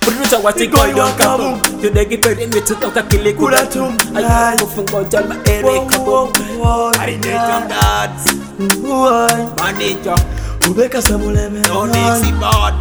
Uruta wati goyo kabu Tudegi peri mitu toka kili kulatum Ayo kufungo jalma ere kabu Arineton dads Manager Ubeka Sembulembe Don't easy bad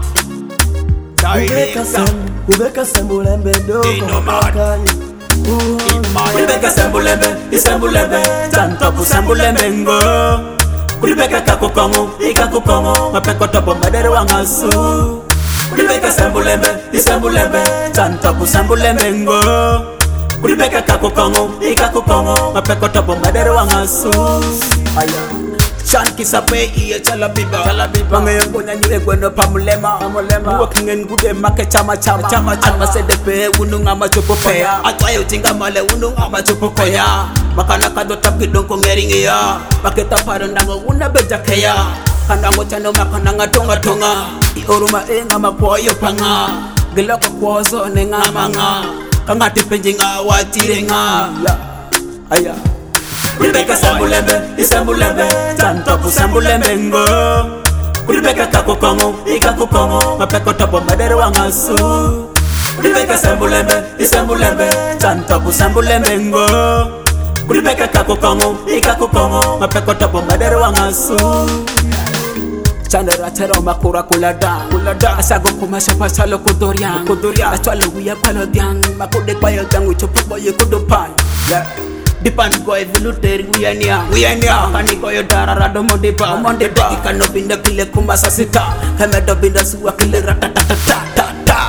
Ubeka Sembulembe Dino mad Kulibeka Sembulembe Tantopu Sembulembe ngo Kulibeka kakukongo, ikakukongo Mapeko topo madere wangasu Kulibeka Sembulembe Tantopu Sembulembe ngo Kulibeka kakukongo, ikakukongo Mapeko topo madere wangasu Aya Shan kisape iye chalabiba Wangayon ko nyanyo gweno pamulema Working in good make chama Alma sedepe unung ama chupopea Atwayo tinga male unung ama chupopea Makana kado tapidong ko ngeringi ya Makita parang nango unabeja kaya Kandango chano makananga tonga Ioruma nga makwoyo panga Giloko kwozo ne nga manga Kangati penji nga watire nga Aya Kulibeka Sembulembe Tantopu Sembulembe ngo Kulibeka kakukongo, ikakukongo Mapeko topo madere wangasu Kulibeka Sembulembe Tantopu Sembulembe ngo Kulibeka kakukongo, ikakukongo Mapeko topo madere wangasu Chandera tero makura kulada Asago kumasha pasalo kudorian Atwalo huya kwalo diang Makude kwayo diang uchopo boye kudupan Dipan ko evoluter nguyania Kani ko yo dararado modipa Ikano binda kile kumasa sita Hemedo binda suwa kile ratatatata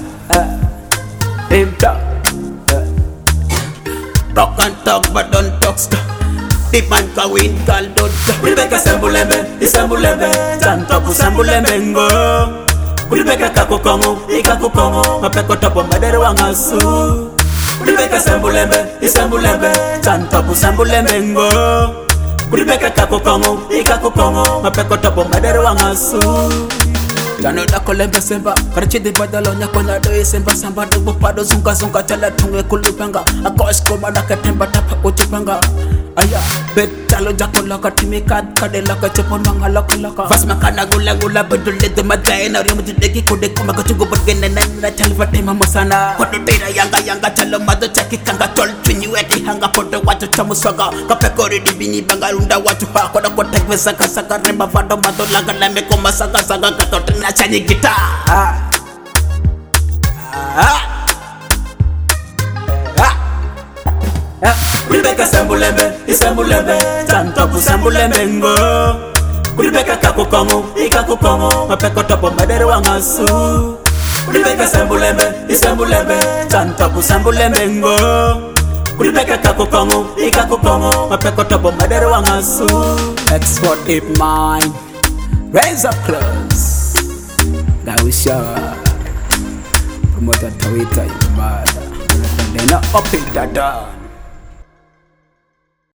Imta Rock and talk but don't talk stuff Dipan ka win kaldo Kulibeka Sembulembe Tantopu Sembulembe ngo Kulibeka kakukongo, ikakukongo Mapeko topo madere wangasu Kulibeka Sembulembe Tantopu Sembulembe ngo Kulibeka kakukongo, ikakukongo Mapeko topo madere wangasu Jano da kolembe semba Karachidi badalo nyako na doye semba Samba dubu pado zunga Tala tunge kulupanga Akosh koma na katemba tapa uchupanga Aya betalo jako loka timikad Kade loka chupon manga loka Vas makana gula bedule dumadaya Na riyo mutudeki kude kuma kuchungu Burgene na chalva tema masana Koto tira yanga chalo mado chaki kanga Tol twinyi wedi hanga podo watu chamu swaga Kapekori dibini banga runda watu pa Koda kotekwe saka remba vado mado Laga lame koma saka Kato na chanyi gita Kulibeka Sembulembe Tantopu Sembulembe ngo Kulibeka kakukongo, ikakukongo Mapeko topo madere wangasu Kulibeka Sembulembe Tantopu Sembulembe ngo Kulibeka kakukongo, ikakukongo Mapeko topo madere wangasu Export deep mind Raise up close Gawisha Promoter Tawita Yumada Dena Opi Dada